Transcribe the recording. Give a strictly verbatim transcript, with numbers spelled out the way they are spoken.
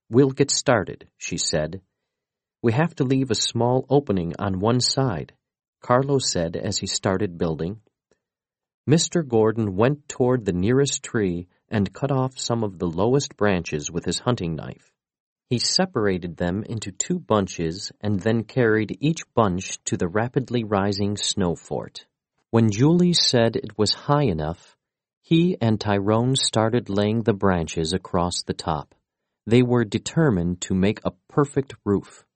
"We'll get started," she said. "We have to leave a small opening on one side," Carlos said as he started building. Mister Gordon went toward the nearest tree and cut off some of the lowest branches with his hunting knife. He separated them into two bunches and then carried each bunch to the rapidly rising snow fort. When Julie said it was high enough, he and Tyrone started laying the branches across the top. They were determined to make a perfect roof.